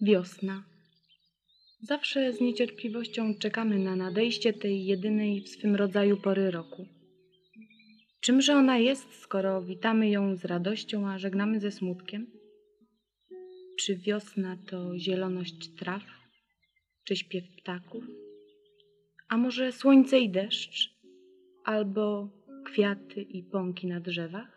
Wiosna. Zawsze z niecierpliwością czekamy na nadejście tej jedynej w swym rodzaju pory roku. Czymże ona jest, skoro witamy ją z radością, a żegnamy ze smutkiem? Czy wiosna to zieloność traw, czy śpiew ptaków? A może słońce i deszcz, albo kwiaty i pąki na drzewach?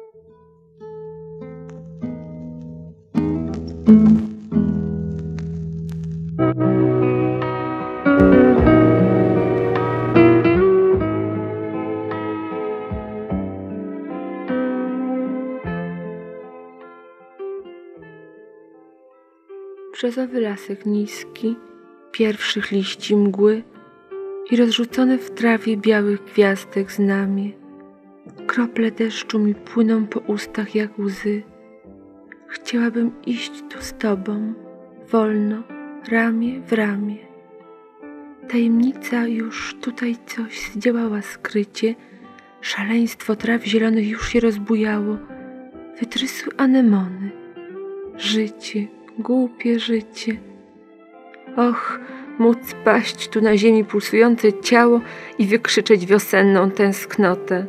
Brzozowy lasek niski, pierwszych liści mgły i rozrzucone w trawie białych gwiazdek znamie. Krople deszczu mi płyną po ustach jak łzy. Chciałabym iść tu z tobą, wolno, ramię w ramię. Tajemnica już tutaj coś zdziałała skrycie, szaleństwo traw zielonych już się rozbujało, wytrysły anemony. Życie, głupie życie. Och, móc paść tu na ziemi pulsujące ciało i wykrzyczeć wiosenną tęsknotę.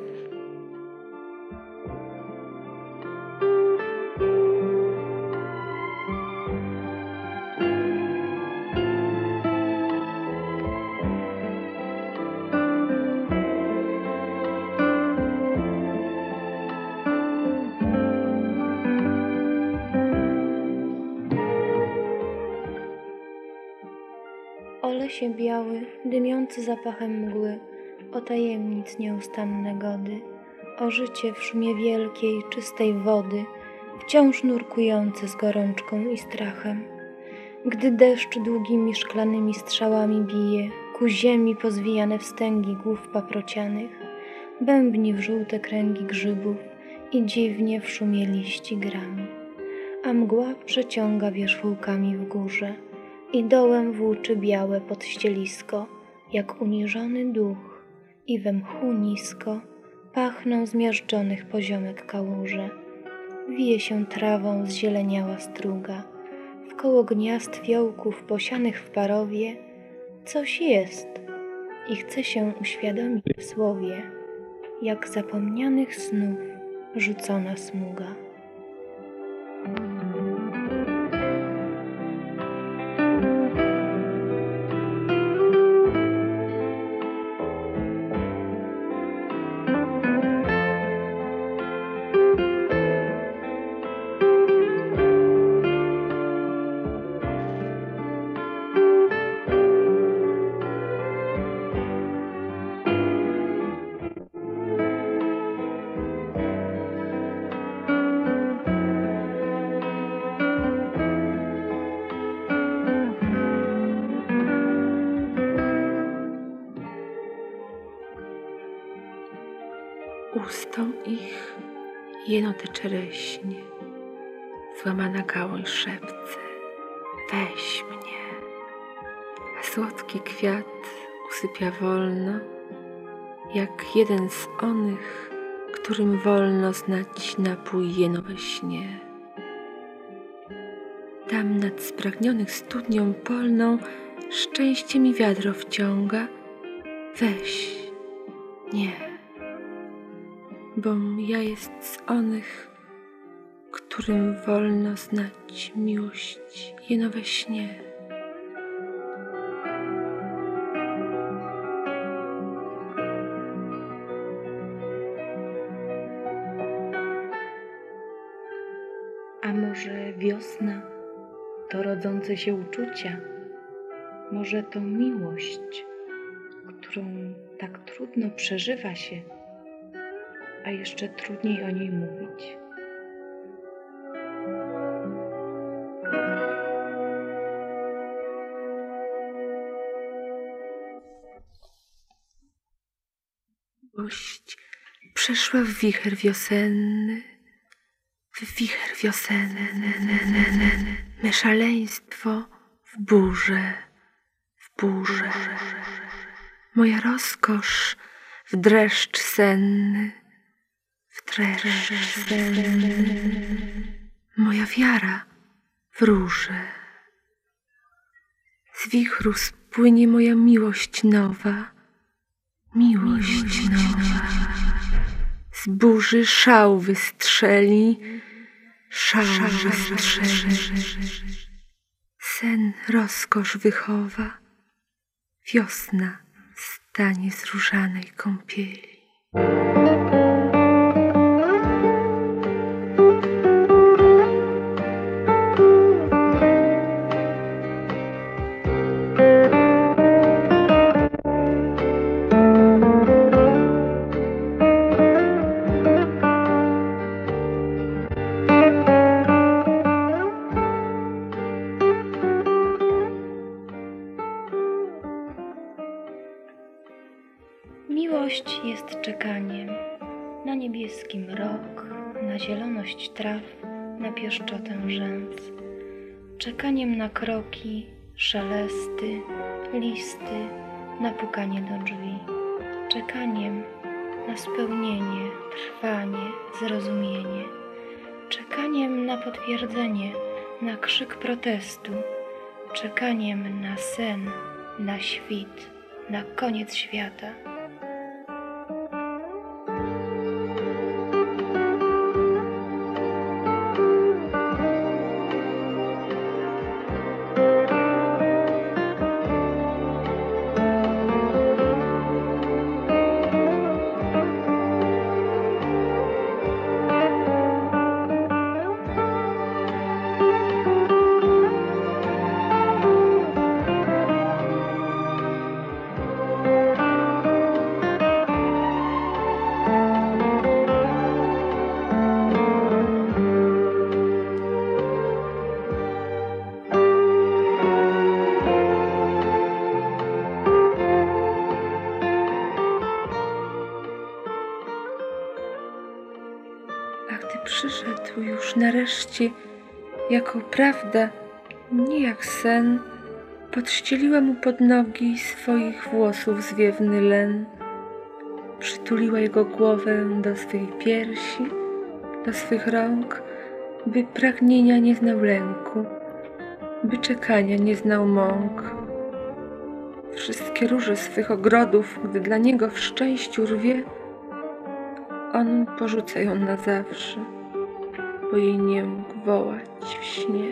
O lesie biały, dymiący zapachem mgły, o tajemnic nieustanne gody, o życie w szumie wielkiej, czystej wody, wciąż nurkujące z gorączką i strachem. Gdy deszcz długimi szklanymi strzałami bije ku ziemi pozwijane wstęgi głów paprocianych, bębni w żółte kręgi grzybów i dziwnie w szumie liści grami, a mgła przeciąga wierzchołkami w górze i dołem włóczy białe podścielisko, jak uniżony duch, i we mchu nisko pachną zmiażdżonych poziomek kałuże. Wije się trawą zzieleniała struga, wkoło gniazd fiołków posianych w parowie coś jest i chce się uświadomić w słowie, jak zapomnianych snów rzucona smuga. Ustom ich jeno te czereśnie, złamana gałąź szepce, weź mnie, a słodki kwiat usypia wolno, jak jeden z onych, którym wolno znać napój jeno we śnie. Tam nad spragnionych studnią polną szczęście mi wiadro wciąga, weź, nie. Bom ja jest z onych, którym wolno znać miłość jeno we śnie. A może wiosna to rodzące się uczucia? Może to miłość, którą tak trudno przeżywa się, a jeszcze trudniej o niej mówić? Miłość przeszła w wicher wiosenny, me szaleństwo w burzę, moja rozkosz w dreszcz senny, moja wiara w róże. Z wichru spłynie moja miłość nowa, miłość nowa. Z burzy szał wystrzeli, szał wystrzeli. Sen rozkosz wychowa, wiosna stanie z różanej kąpieli. Miłość jest czekaniem na niebieski mrok, na zieloność traw, na pieszczotę rzęs. Czekaniem na kroki, szelesty, listy, na pukanie do drzwi. Czekaniem na spełnienie, trwanie, zrozumienie. Czekaniem na potwierdzenie, na krzyk protestu. Czekaniem na sen, na świt, na koniec świata. A gdy przyszedł już nareszcie jako prawda, nie jak sen, podścieliła mu pod nogi swoich włosów zwiewny len. Przytuliła jego głowę do swych piersi, do swych rąk, by pragnienia nie znał lęku, by czekania nie znał mąk. Wszystkie róże swych ogrodów, gdy dla niego w szczęściu rwie, on porzuca ją na zawsze, bo jej nie mógł wołać w śnie.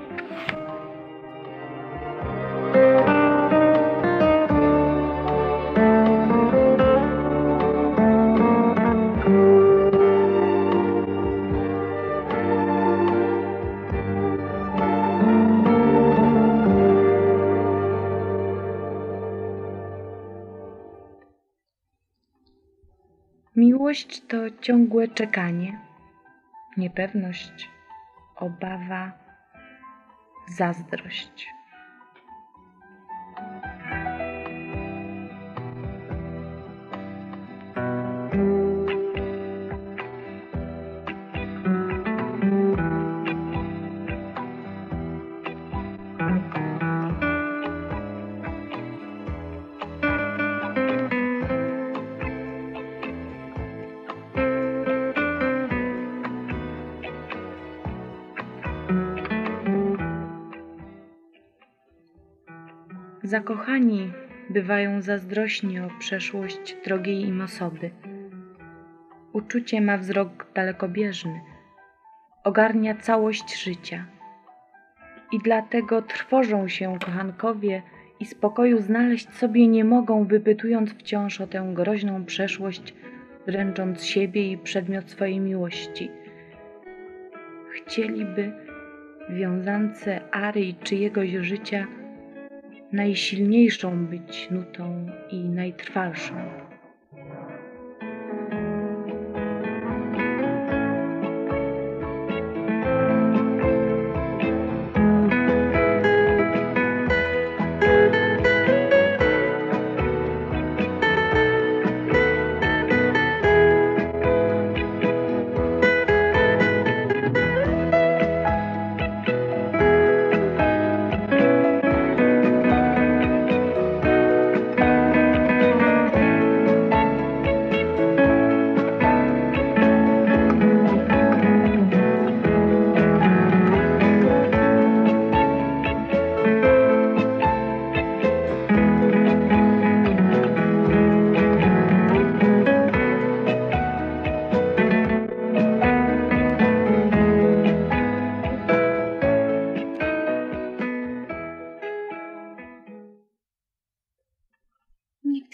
Miłość to ciągłe czekanie, niepewność, obawa, zazdrość. Zakochani bywają zazdrośni o przeszłość drogiej im osoby. Uczucie ma wzrok dalekobieżny, ogarnia całość życia. I dlatego trwożą się kochankowie i spokoju znaleźć sobie nie mogą, wypytując wciąż o tę groźną przeszłość, dręcząc siebie i przedmiot swojej miłości. Chcieliby w wiązance ary i czyjegoś życia najsilniejszą być nutą i najtrwalszą.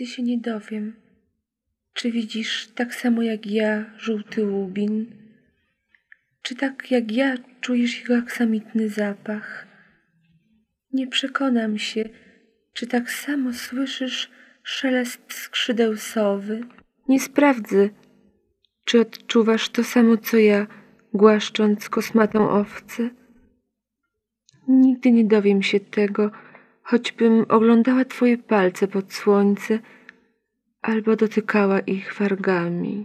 się nie dowiem. Czy widzisz tak samo jak ja żółty łubin? Czy tak jak ja czujesz jego aksamitny zapach? Nie przekonam się, czy tak samo słyszysz szelest skrzydeł sowy. Nie sprawdzę, czy odczuwasz to samo co ja, głaszcząc kosmatą owcę. Nigdy nie dowiem się tego, choćbym oglądała twoje palce pod słońce albo dotykała ich wargami.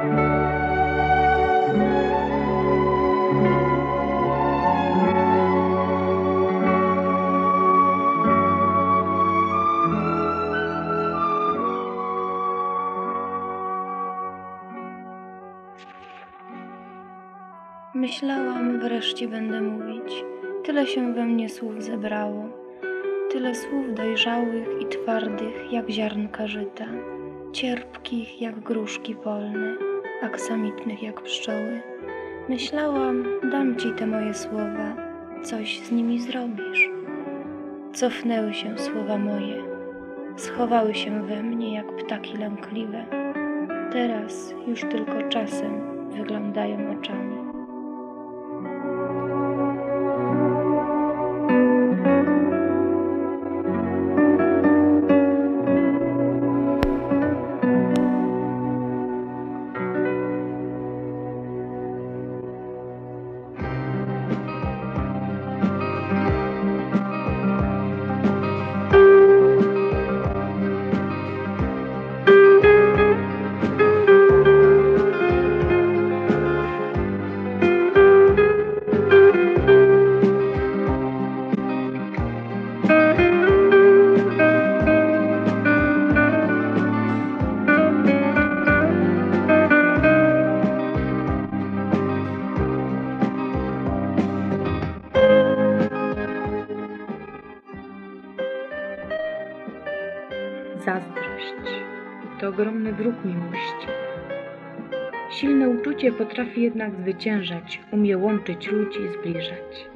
Myślałam, wreszcie będę mówić. Tyle się we mnie słów zebrało. Tyle słów dojrzałych i twardych jak ziarnka żyta. Cierpkich jak gruszki polne, aksamitnych jak pszczoły. Myślałam, dam ci te moje słowa, coś z nimi zrobisz. Cofnęły się słowa moje, schowały się we mnie jak ptaki lękliwe. Teraz już tylko czasem wyglądają oczami. Zazdrość to ogromny wróg miłości. Silne uczucie potrafi jednak zwyciężać, umie łączyć ludzi i zbliżać.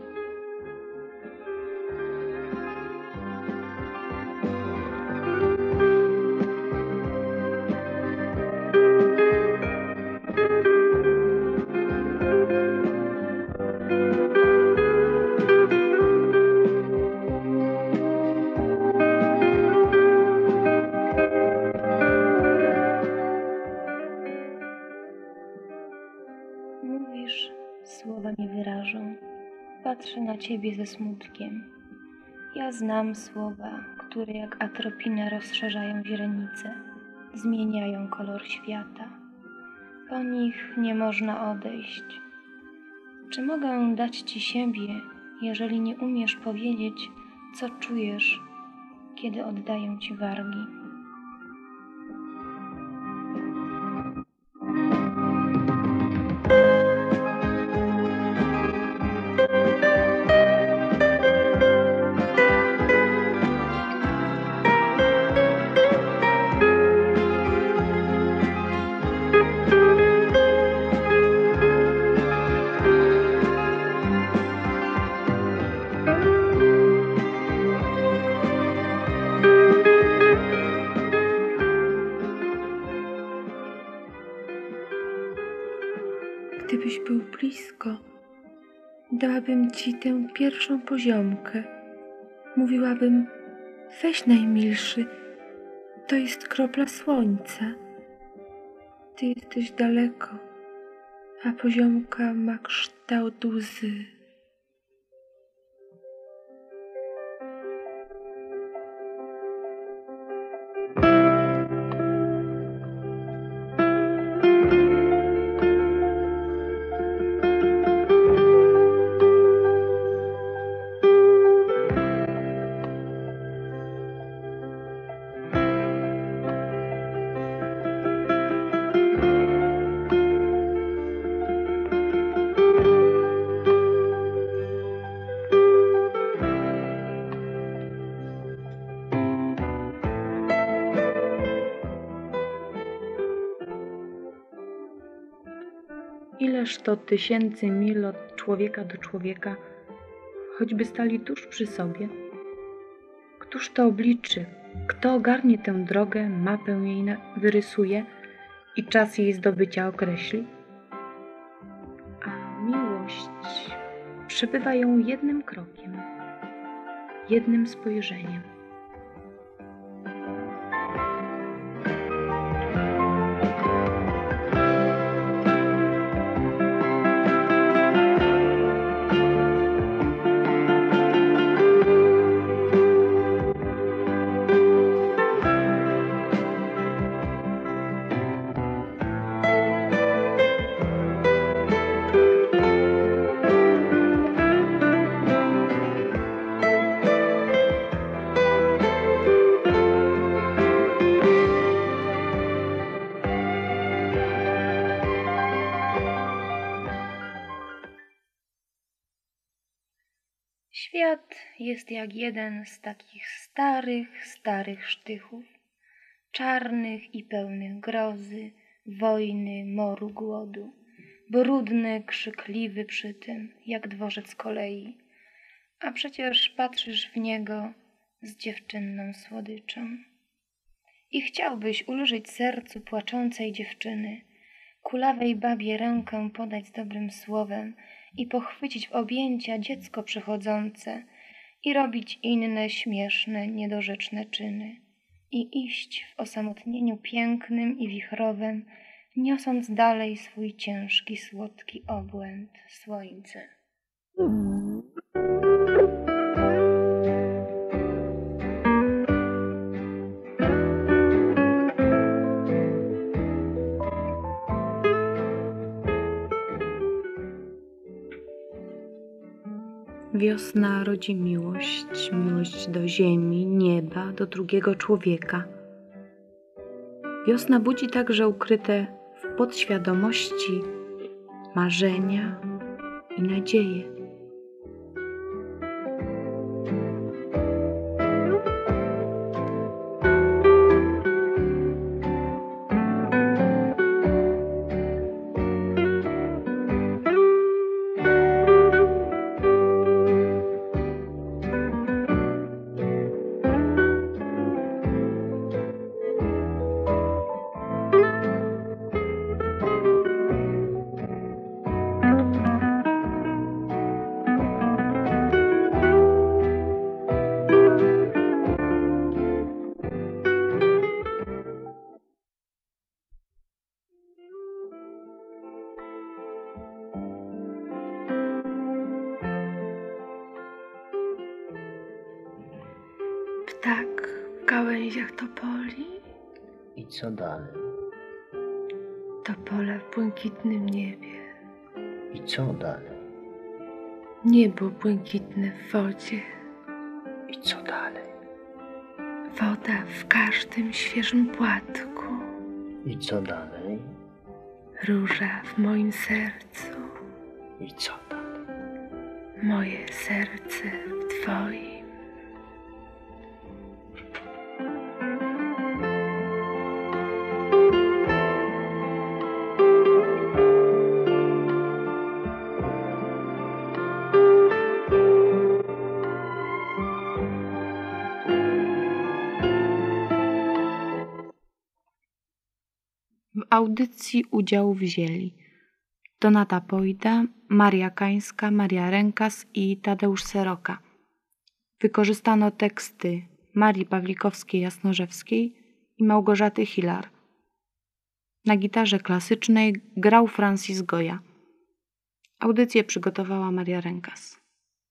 Mówisz, słowa nie wyrażą. Patrzę na ciebie ze smutkiem. Ja znam słowa, które jak atropina rozszerzają źrenice, zmieniają kolor świata. Po nich nie można odejść. Czy mogę dać ci siebie, jeżeli nie umiesz powiedzieć, co czujesz, kiedy oddaję ci wargi? Gdybyś był blisko, dałabym ci tę pierwszą poziomkę. Mówiłabym, weź najmilszy, to jest kropla słońca. Ty jesteś daleko, a poziomka ma kształt łzy. Ileż to tysięcy mil od człowieka do człowieka, choćby stali tuż przy sobie? Któż to obliczy, Kto ogarnie tę drogę, mapę jej wyrysuje i czas jej zdobycia określi? A miłość przebywa ją jednym krokiem, jednym spojrzeniem. Świat jest jak jeden z takich starych sztychów, czarnych i pełnych grozy, wojny, moru, głodu, brudny, krzykliwy przy tym, jak dworzec kolei, a przecież patrzysz w niego z dziewczynną słodyczą. I chciałbyś ulżyć sercu płaczącej dziewczyny, kulawej babie rękę podać z dobrym słowem i pochwycić w objęcia dziecko przychodzące i robić inne śmieszne, niedorzeczne czyny i iść w osamotnieniu pięknym i wichrowym, niosąc dalej swój ciężki, słodki obłęd, słońce. Wiosna rodzi miłość, miłość do ziemi, nieba, do drugiego człowieka. Wiosna budzi także ukryte w podświadomości marzenia i nadzieje. Ptak w gałęziach topoli, I co dalej? topola w błękitnym niebie, I co dalej? niebo błękitne w wodzie, I co dalej? woda w każdym świeżym płatku, I co dalej? róża w moim sercu, I co dalej? moje serce w twoim. W audycji udział wzięli Donata Pojda, Maria Kańska, Maria Rękas i Tadeusz Seroka. Wykorzystano teksty Marii Pawlikowskiej-Jasnorzewskiej i Małgorzaty Hilar. Na gitarze klasycznej grał Francis Goya. Audycję przygotowała Maria Rękas.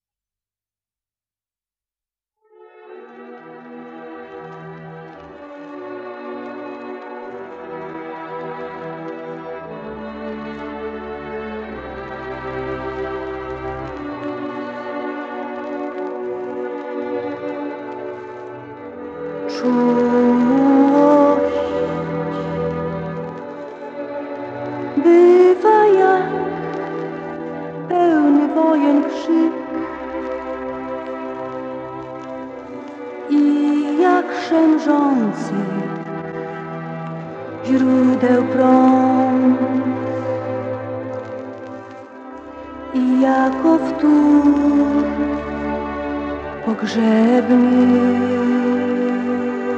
Czułość bywa jak pełny wojen krzyk i jak szemrzący źródeł prąd i jako wtór pogrzebny.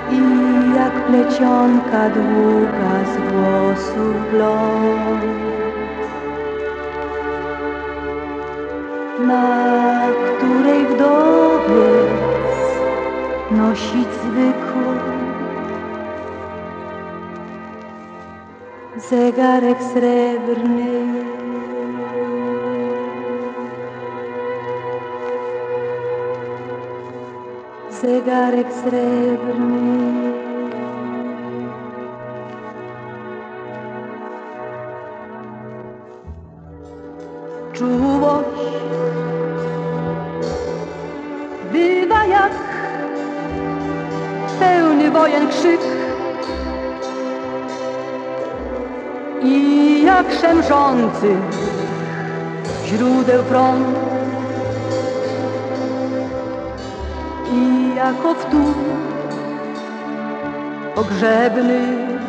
i jak plecionka długa z włosów blond, na której wdowiec nosić zwykły zegarek srebrny. Zegarek srebrny. Czułość bywa jak pełny wojen krzyk i jak szemrzący źródeł prąd i jako wtór pogrzebny.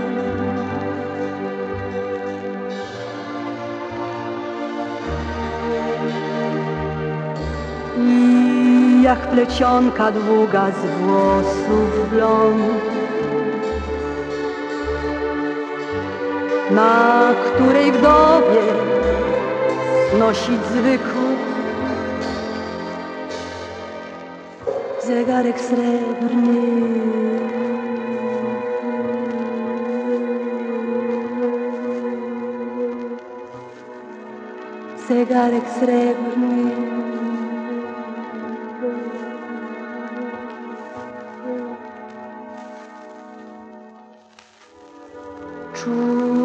I jak plecionka długa z włosów blond, na której wdowie nosić zwykły zegarek srebrny. Zegarek srebrny. Czułość